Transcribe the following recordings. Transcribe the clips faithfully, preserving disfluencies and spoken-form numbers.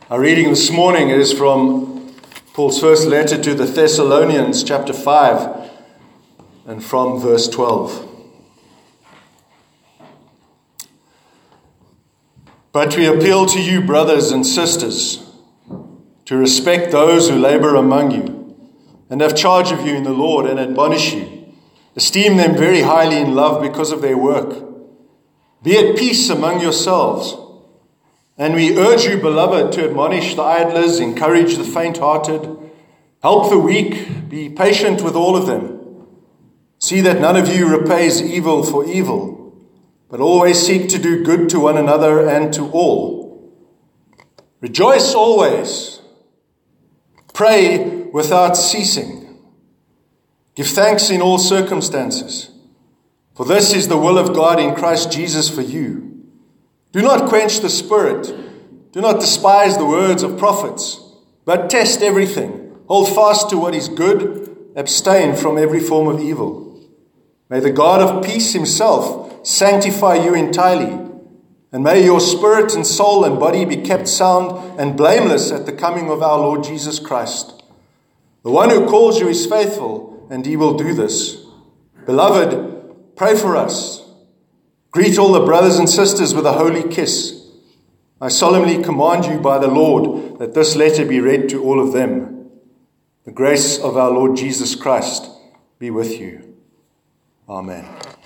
Our reading this morning is from Paul's first letter to the Thessalonians, chapter five, and from verse twelve. But we appeal to you, brothers and sisters, to respect those who labor among you and have charge of you in the Lord and admonish you. Esteem them very highly in love because of their work. Be at peace among yourselves. And we urge you, beloved, to admonish the idlers, encourage the faint-hearted, help the weak, be patient with all of them. See that none of you repays evil for evil, but always seek to do good to one another and to all. Rejoice always. Pray without ceasing. Give thanks in all circumstances, for this is the will of God in Christ Jesus for you. Do not quench the Spirit. Do not despise the words of prophets, but test everything. Hold fast to what is good. Abstain from every form of evil. May the God of peace himself sanctify you entirely, and may your spirit and soul and body be kept sound and blameless at the coming of our Lord Jesus Christ. The one who calls you is faithful, and he will do this. Beloved, pray for us. Greet all the brothers and sisters with a holy kiss. I solemnly command you by the Lord that this letter be read to all of them. The grace of our Lord Jesus Christ be with you. Amen.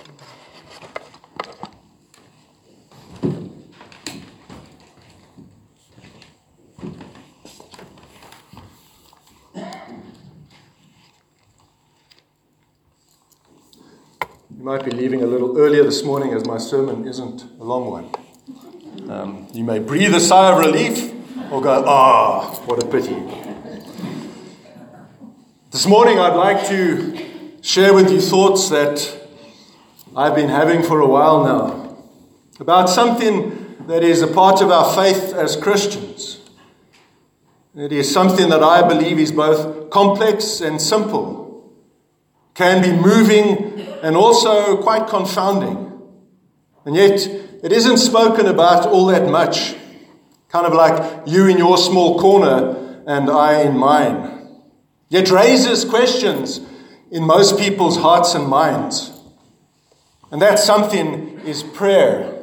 You might be leaving a little earlier this morning as my sermon isn't a long one. Um, you may breathe a sigh of relief or go, ah, oh, what a pity. This morning I'd like to share with you thoughts that I've been having for a while now about something that is a part of our faith as Christians. It is something that I believe is both complex and simple, can be moving and also quite confounding. And yet, it isn't spoken about all that much. Kind of like you in your small corner and I in mine. Yet raises questions in most people's hearts and minds. And that something is prayer.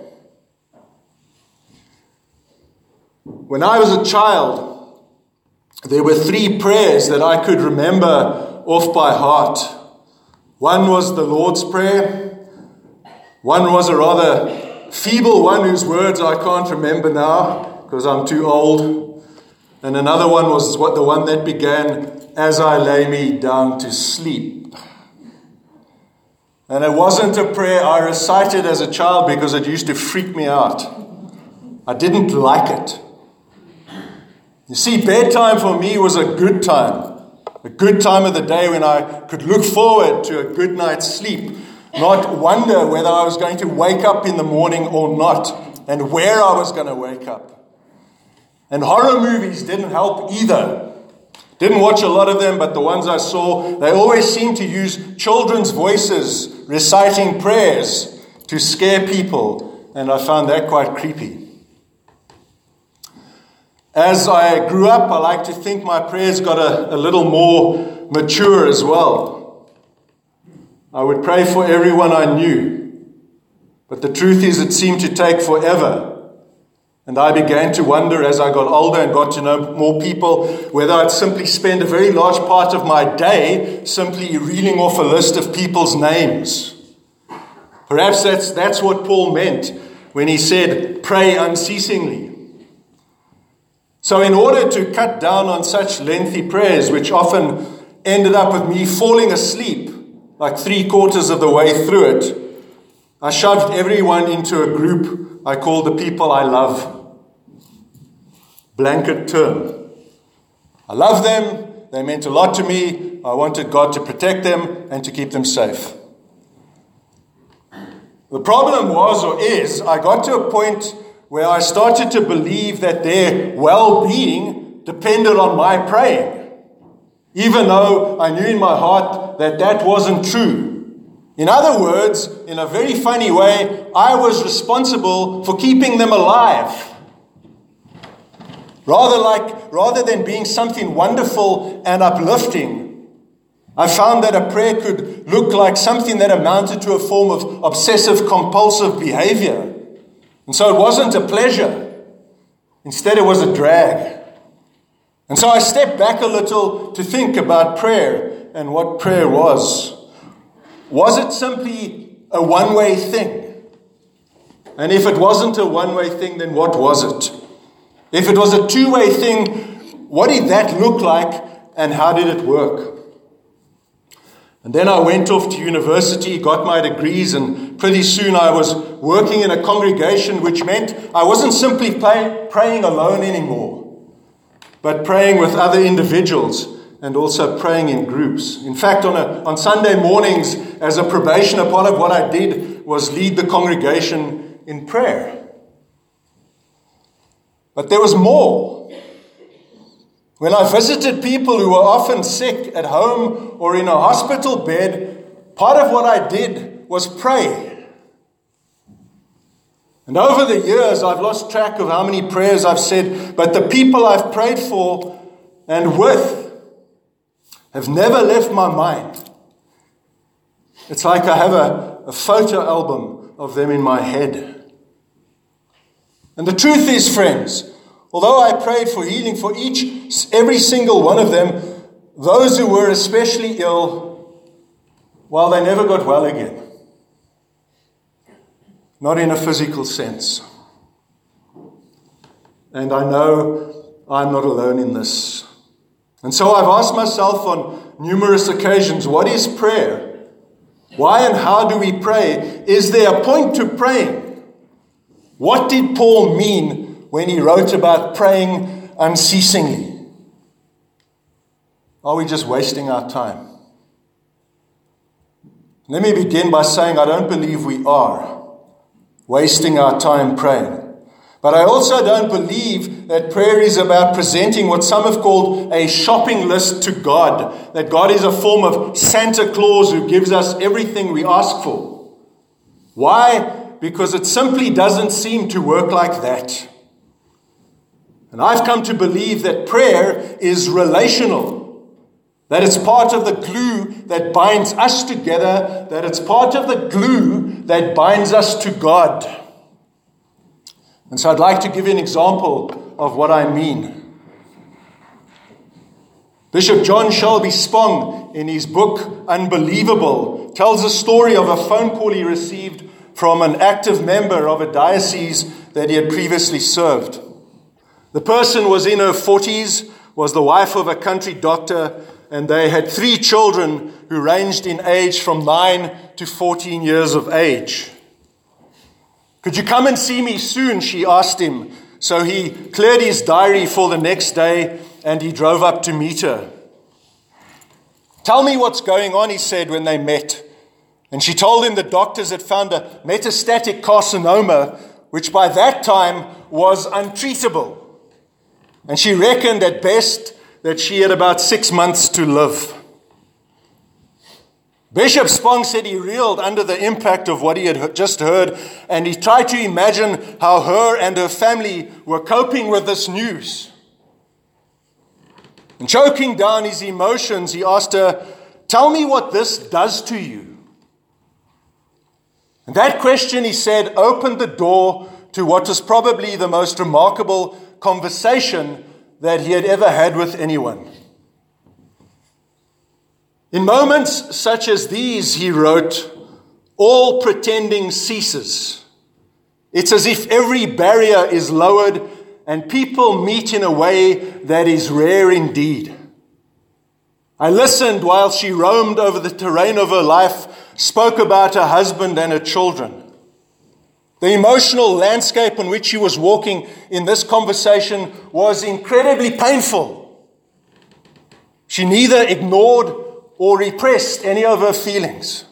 When I was a child, there were three prayers that I could remember off by heart. One was the Lord's Prayer. One was a rather feeble one whose words I can't remember now because I'm too old. And another one was what the one that began, as I lay me down to sleep. And it wasn't a prayer I recited as a child because it used to freak me out. I didn't like it. You see, bedtime for me was a good time. A good time of the day when I could look forward to a good night's sleep, not wonder whether I was going to wake up in the morning or not, and where I was going to wake up. And horror movies didn't help either. Didn't watch a lot of them, but the ones I saw, they always seemed to use children's voices reciting prayers to scare people, and I found that quite creepy. As I grew up, I like to think my prayers got a, a little more mature as well. I would pray for everyone I knew, but the truth is it seemed to take forever. And I began to wonder as I got older and got to know more people whether I'd simply spend a very large part of my day simply reeling off a list of people's names. Perhaps that's, that's what Paul meant when he said, pray unceasingly. So in order to cut down on such lengthy prayers, which often ended up with me falling asleep like three quarters of the way through it, I shoved everyone into a group I called the people I love. Blanket term. I love them. They meant a lot to me. I wanted God to protect them and to keep them safe. The problem was or is I got to a point where I started to believe that their well-being depended on my praying, even though I knew in my heart that that wasn't true. In other words, in a very funny way, I was responsible for keeping them alive. Rather like, rather than being something wonderful and uplifting, I found that a prayer could look like something that amounted to a form of obsessive-compulsive behavior. And so it wasn't a pleasure. Instead, it was a drag. And so I stepped back a little to think about prayer and what prayer was. Was it simply a one-way thing? And if it wasn't a one-way thing, then what was it? If it was a two-way thing, what did that look like and how did it work? And then I went off to university, got my degrees, and pretty soon I was working in a congregation, which meant I wasn't simply play, praying alone anymore, but praying with other individuals and also praying in groups. In fact, on, a, on Sunday mornings, as a probationer, part of what I did was lead the congregation in prayer. But there was more. When I visited people who were often sick at home or in a hospital bed, part of what I did was pray. And over the years, I've lost track of how many prayers I've said, but the people I've prayed for and with have never left my mind. It's like I have a, a photo album of them in my head. And the truth is, friends, although I prayed for healing for each, every single one of them, those who were especially ill, well, they never got well again. Not in a physical sense. And I know I'm not alone in this. And so I've asked myself on numerous occasions, what is prayer? Why and how do we pray? Is there a point to praying? What did Paul mean when he wrote about praying unceasingly? Are we just wasting our time? Let me begin by saying I don't believe we are wasting our time praying. But I also don't believe that prayer is about presenting what some have called a shopping list to God, that God is a form of Santa Claus who gives us everything we ask for. Why? Because it simply doesn't seem to work like that. And I've come to believe that prayer is relational, that it's part of the glue that binds us together, that it's part of the glue that binds us to God. And so I'd like to give you an example of what I mean. Bishop John Shelby Spong, in his book Unbelievable, tells a story of a phone call he received from an active member of a diocese that he had previously served. The person was in her forties, was the wife of a country doctor, and they had three children who ranged in age from nine to fourteen years of age. Could you come and see me soon? She asked him. So he cleared his diary for the next day and he drove up to meet her. Tell me what's going on, he said when they met. And she told him the doctors had found a metastatic carcinoma, which by that time was untreatable. And she reckoned at best that she had about six months to live. Bishop Spong said he reeled under the impact of what he had just heard, and he tried to imagine how her and her family were coping with this news. And choking down his emotions, he asked her, "Tell me what this does to you." And that question, he said, opened the door to what was probably the most remarkable conversation that he had ever had with anyone. In moments such as these, he wrote, all pretending ceases. It's as if every barrier is lowered and people meet in a way that is rare indeed. I listened while she roamed over the terrain of her life, spoke about her husband and her children. The emotional landscape on which she was walking in this conversation was incredibly painful. She neither ignored or repressed any of her feelings.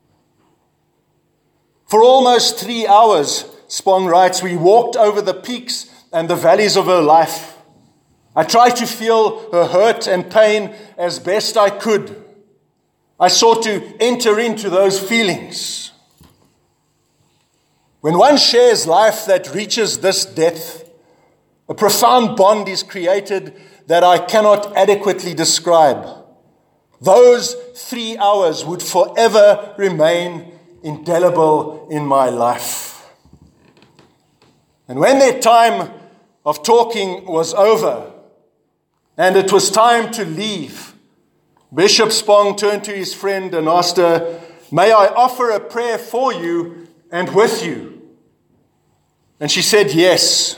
For almost three hours, Spong writes, we walked over the peaks and the valleys of her life. I tried to feel her hurt and pain as best I could. I sought to enter into those feelings. When one shares life that reaches this depth, A profound bond is created that I cannot adequately describe. Those three hours would forever remain indelible in my life. And when their time of talking was over and it was time to leave, Bishop Spong turned to his friend and asked her, "May I offer a prayer for you and with you?" And she said, "Yes."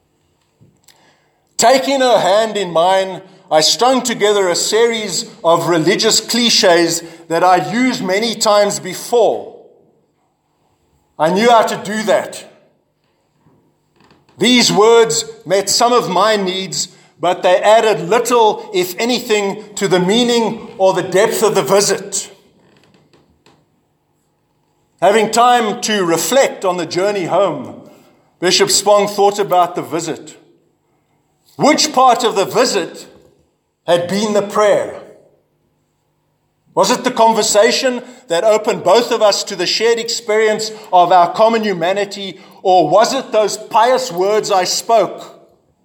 Taking her hand in mine, I strung together a series of religious cliches that I'd used many times before. I knew how to do that. These words met some of my needs, but they added little, if anything, to the meaning or the depth of the visit. Having time to reflect on the journey home, Bishop Spong thought about the visit. Which part of the visit had been the prayer? Was it the conversation that opened both of us to the shared experience of our common humanity, or was it those pious words I spoke?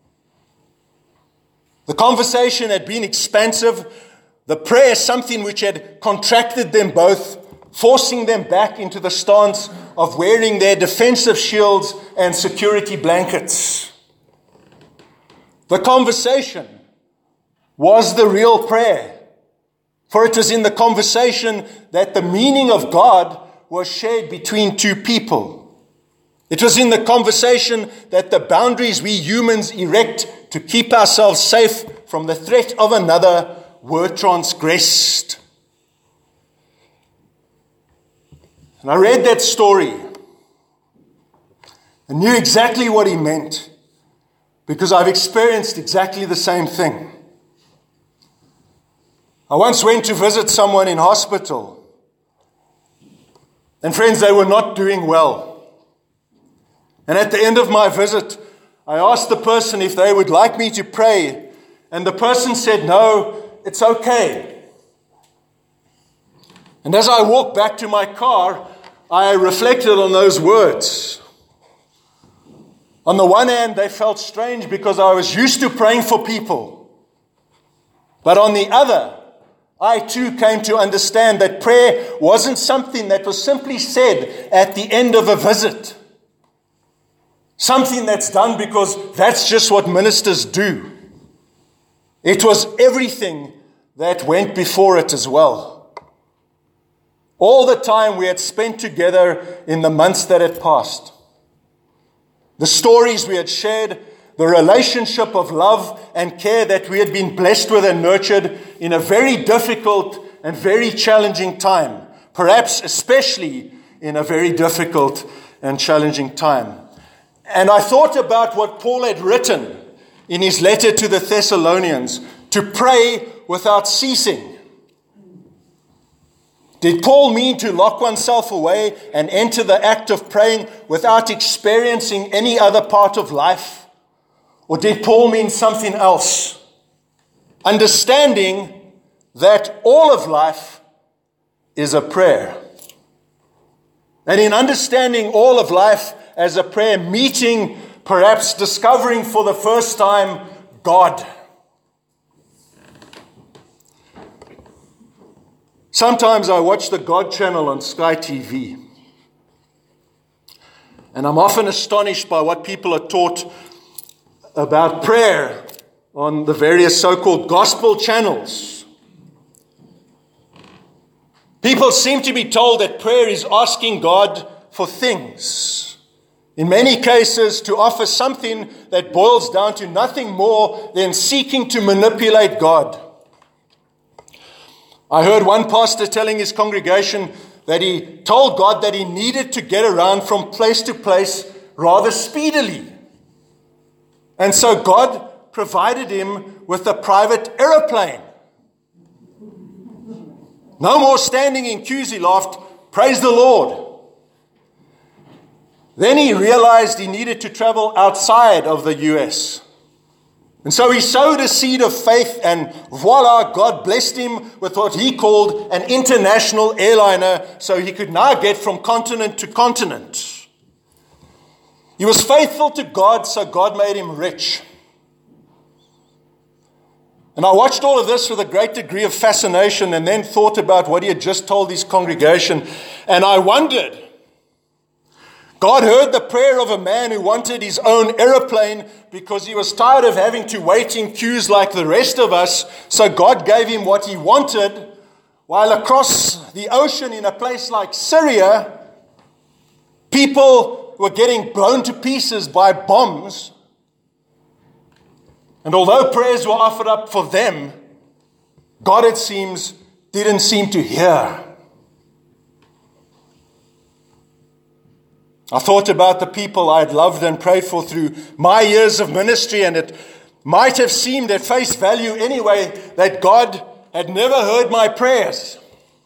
The conversation had been expansive, the prayer something which had contracted them both, forcing them back into the stance of wearing their defensive shields and security blankets. The conversation was the real prayer, for it was in the conversation that the meaning of God was shared between two people. It was in the conversation that the boundaries we humans erect to keep ourselves safe from the threat of another were transgressed. And I read that story and knew exactly what he meant, because I've experienced exactly the same thing. I once went to visit someone in hospital, and friends, they were not doing well. And at the end of my visit, I asked the person if they would like me to pray, and the person said, "No, it's okay." And as I walked back to my car, I reflected on those words. On the one hand, they felt strange because I was used to praying for people. But on the other, I too came to understand that prayer wasn't something that was simply said at the end of a visit. Something that's done because that's just what ministers do. It was everything that went before it as well. All the time we had spent together in the months that had passed. The stories we had shared, the relationship of love and care that we had been blessed with and nurtured in a very difficult and very challenging time, perhaps especially in a very difficult and challenging time. And I thought about what Paul had written in his letter to the Thessalonians, to pray without ceasing. Did Paul mean to lock oneself away and enter the act of praying without experiencing any other part of life? Or did Paul mean something else? Understanding that all of life is a prayer. And in understanding all of life as a prayer, meeting, perhaps discovering for the first time, God. Sometimes I watch the God channel on Sky T V, and I'm often astonished by what people are taught about prayer on the various so-called gospel channels. People seem to be told that prayer is asking God for things. In many cases, to offer something that boils down to nothing more than seeking to manipulate God. I heard one pastor telling his congregation that he told God that he needed to get around from place to place rather speedily. And so God provided him with a private aeroplane. No more standing in Cusi Loft, praise the Lord. Then he realized he needed to travel outside of the U S. And so he sowed a seed of faith, and voila, God blessed him with what he called an international airliner, so he could now get from continent to continent. He was faithful to God, so God made him rich. And I watched all of this with a great degree of fascination and then thought about what he had just told his congregation. And I wondered, God heard the prayer of a man who wanted his own aeroplane because he was tired of having to wait in queues like the rest of us. So God gave him what he wanted, while across the ocean in a place like Syria, people were getting blown to pieces by bombs. And although prayers were offered up for them, God, it seems, didn't seem to hear. I thought about the people I had loved and prayed for through my years of ministry, and it might have seemed at face value anyway that God had never heard my prayers.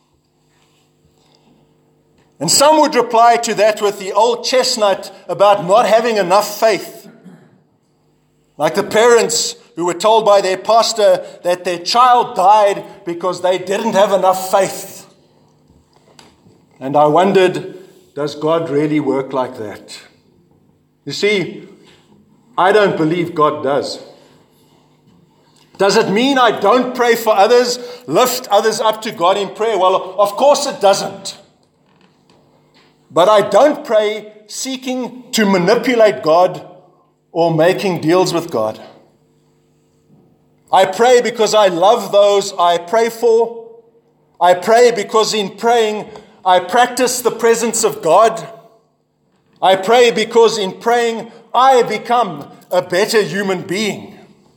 And some would reply to that with the old chestnut about not having enough faith. Like the parents who were told by their pastor that their child died because they didn't have enough faith. And I wondered, does God really work like that? You see, I don't believe God does. Does it mean I don't pray for others, lift others up to God in prayer? Well, of course it doesn't. But I don't pray seeking to manipulate God or making deals with God. I pray because I love those I pray for. I pray because in praying I practice the presence of God. I pray because in praying I become a better human being.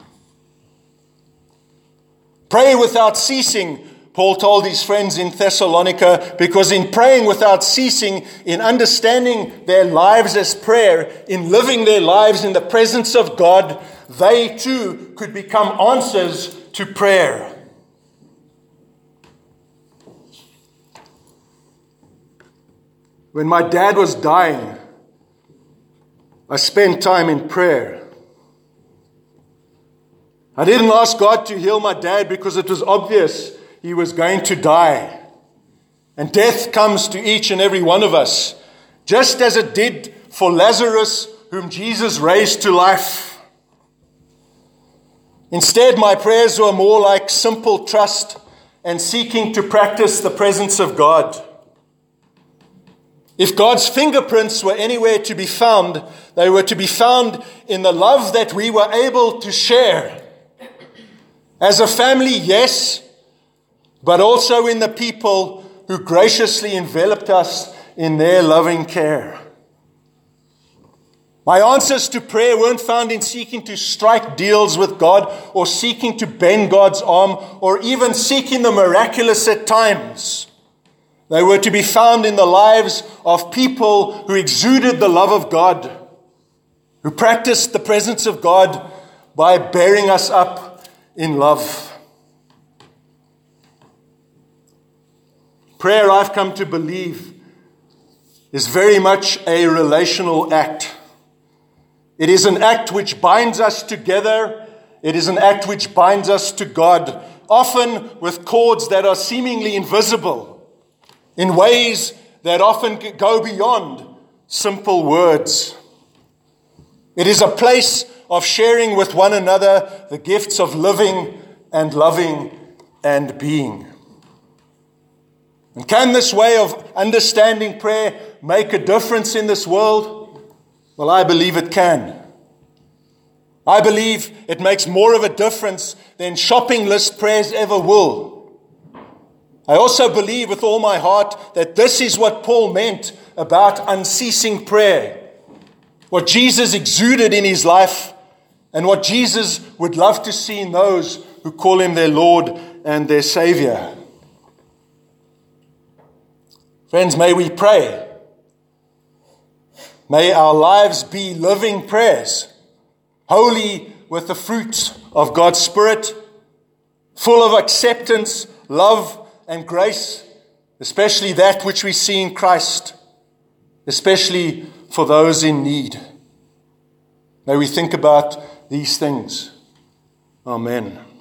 Pray without ceasing, Paul told his friends in Thessalonica, because in praying without ceasing, in understanding their lives as prayer, in living their lives in the presence of God, they too could become answers to prayer. When my dad was dying, I spent time in prayer. I didn't ask God to heal my dad because it was obvious he was going to die. And death comes to each and every one of us, just as it did for Lazarus, whom Jesus raised to life. Instead, my prayers were more like simple trust and seeking to practice the presence of God. If God's fingerprints were anywhere to be found, they were to be found in the love that we were able to share. As a family, yes, but also in the people who graciously enveloped us in their loving care. My answers to prayer weren't found in seeking to strike deals with God or seeking to bend God's arm or even seeking the miraculous at times. They were to be found in the lives of people who exuded the love of God, who practiced the presence of God by bearing us up in love. Prayer, I've come to believe, is very much a relational act. It is an act which binds us together. It is an act which binds us to God, often with cords that are seemingly invisible, in ways that often go beyond simple words. It is a place of sharing with one another the gifts of living and loving and being. And can this way of understanding prayer make a difference in this world? Well, I believe it can. I believe it makes more of a difference than shopping list prayers ever will. I also believe with all my heart that this is what Paul meant about unceasing prayer. What Jesus exuded in his life and what Jesus would love to see in those who call him their Lord and their Savior. Friends, may we pray. May our lives be living prayers, holy with the fruit of God's Spirit, full of acceptance, love, and grace, especially that which we see in Christ, especially for those in need. May we think about these things. Amen.